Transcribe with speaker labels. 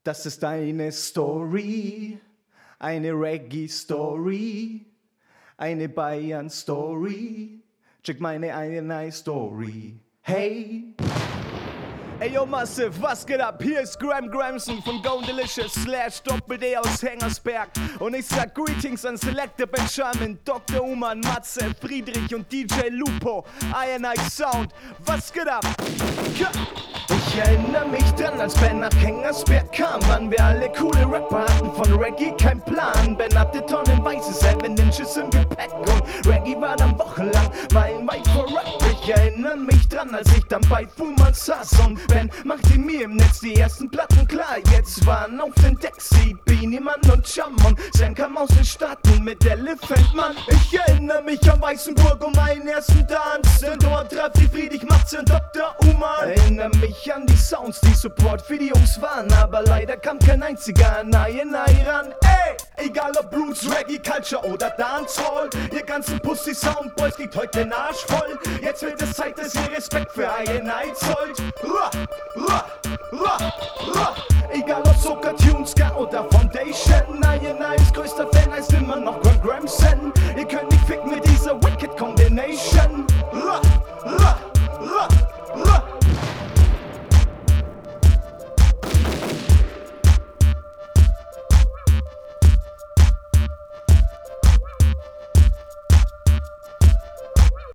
Speaker 1: Das ist eine Story, eine Reggae-Story, eine Bayern-Story. Check meine eine Story. Hey! Ey yo Massive, was geht ab? Hier ist Graham Gramson von Gone Delicious / Doppel-D aus Hengersberg. Und ich sag Greetings an Selector Benjamin, Dr. Uman, Matze, Friedrich und DJ Lupo. INI Sound, was geht ab? Ja. Ich erinnere mich dran, als Ben nach Hengersberg kam, waren wir alle coole Rapper, hatten von Reggae kein Plan. Ben hatte Tonnen weiße 7 Inches im Gepäck und Reggae war dann wochenlang meilenweit vorab. Ich erinnere mich dran, als ich dann bei Fullman saß und Ben machte mir im Netz die ersten Platten klar. Jetzt waren auf den Deckseat Beanie Man und Chum und Sam kam aus den Staaten mit Elephant Man. Ich erinnere mich an Weißenburg um meinen ersten Tanz, denn dort traf die Friedrich Matze und Dr. Uman. Erinnere mich an die Sounds, die Support für die Jungs waren, aber leider kam kein einziger an INI ran. Ey, egal ob Roots, Reggae, Culture oder Dancehall, ihr ganzen Pussy-Soundboys kriegt heute den Arsch voll. Jetzt wird es Zeit, dass ihr Respekt für INI zollt. Egal ob Soca, Tunes, Ska oder Foundation, INI's größter Fan heißt immer noch Graham Gramson.